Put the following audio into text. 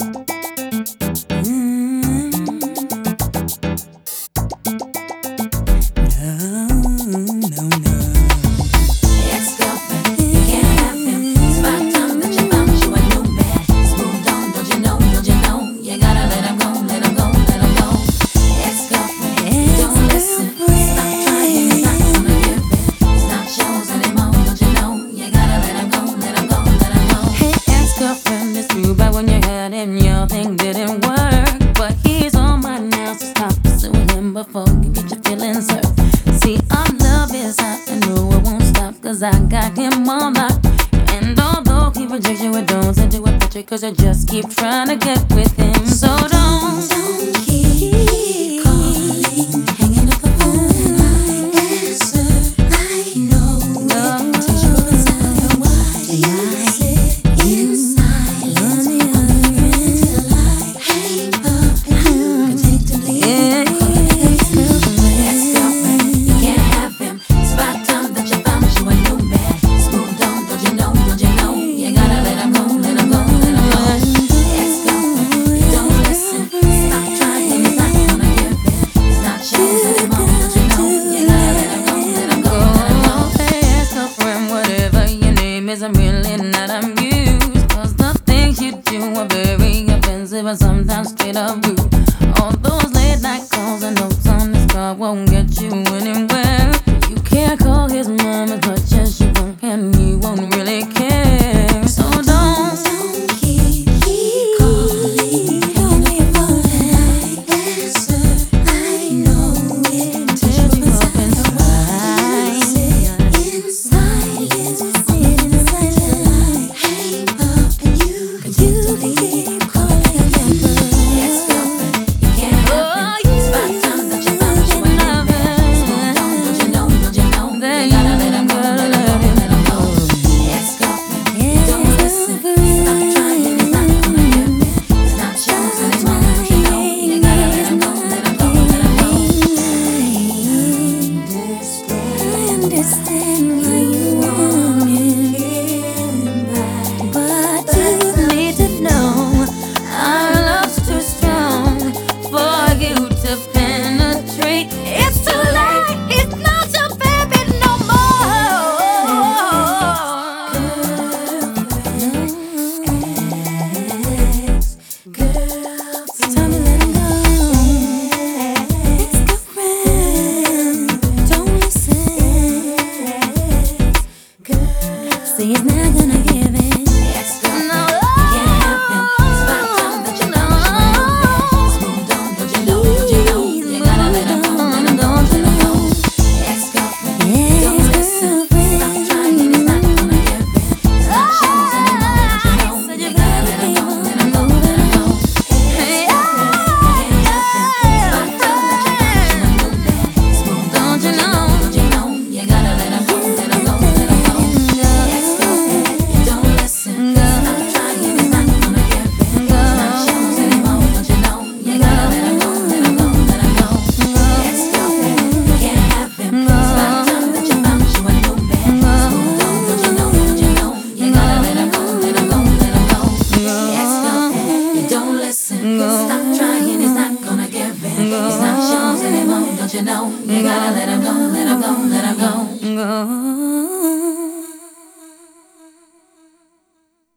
I got him on lock. And although he rejects you, it don't send you a picture, 'cause I just keep trying to get with him. So don't keep calling, hanging up the phone. I answer, I know it takes you up inside. Why you sit in silence on the other end till I hang up and you continue to leave. I'm really not amused, 'cause the things you do are very offensive and sometimes straight up rude. All those late night calls and notes on this card won't get you anywhere. You can't call his mom as much as you want, and he won't really care. So don't keep calling, hanging up your phone. I answer, I know it takes you up inside. In silence. Understand why you want him back, but you need to know our love's too strong for you to penetrate. It's too late, it's not your baby no more. Girl, it's time to let him go. See, he's not gonna give in. No, can't help him. It's about time that you know you moved on, don't you know? Don't you know? You gotta let him go, let him go, let him go. Ex-girlfriend, don't listen. Stop trying, he's not gonna give in. He's not yours anymore, don't you know? So you gotta let him go, let him go, let him go. Ex-girlfriend, can't help him. It's about time that you moved on, don't you know? Don't you know? You gotta let him go, let him go, let him go. Stop trying, he's not gonna give in. He's not yours anymore, don't you know? You gotta let him go, let him go, let him go.